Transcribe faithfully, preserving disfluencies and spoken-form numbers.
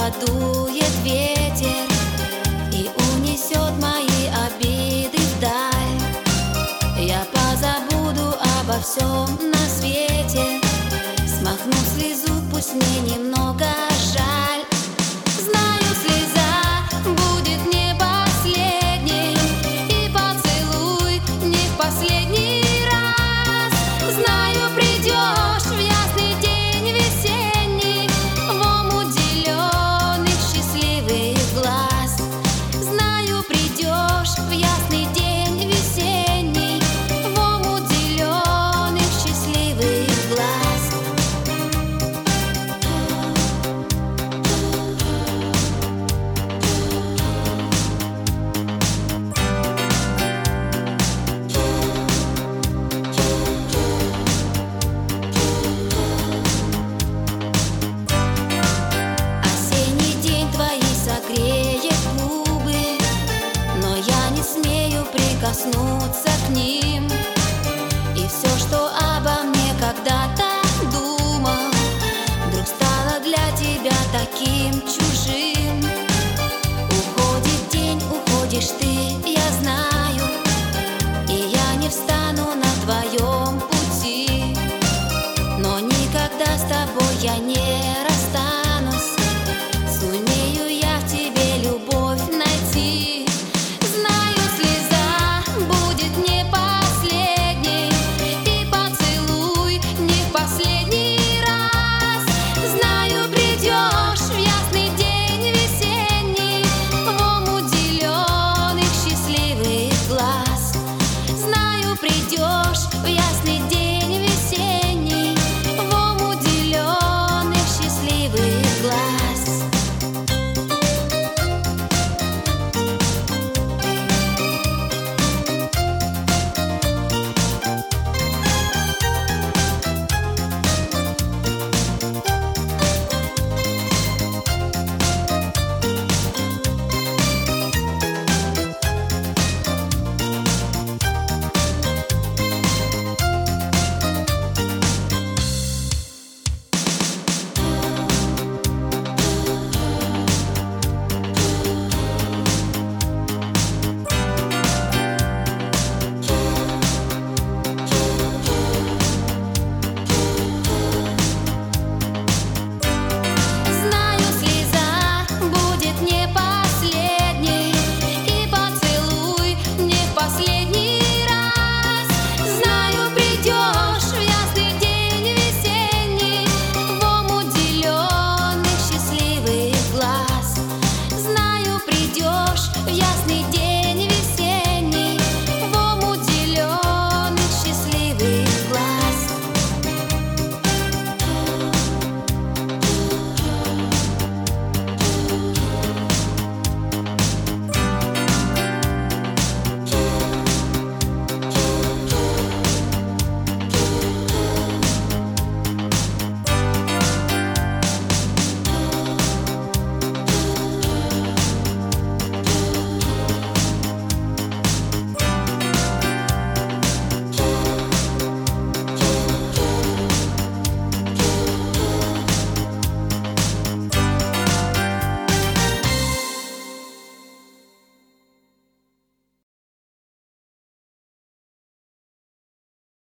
подует ветер и унесет мои обиды вдаль. Я позабуду обо всем на свете, смахну слезу, пусть мне немного жаль. Знаю, слеза будет не последней, и поцелуй не в последний раз. Знаю, придешь в ясный день весенний, в омут зеленых счастливых глаз. Знаю, придешь в ясный день весенний, в омут зеленых счастливых глаз. Осенний день твои согреет губы, но я не смею прикоснуться к ним. И все, что обо мне когда-то думал, вдруг стало для тебя таким чужим. Уходит день, уходишь ты, я знаю, и я не встану на твоем пути, но никогда с тобой я не расстанусь. Сумею я в тебе любовь найти. Знаю, слеза будет не последней, и поцелуй не в последний раз. Знаю, придешь в ясный день весенний, в омут зеленых счастливых глаз. Знаю, придешь в ясный день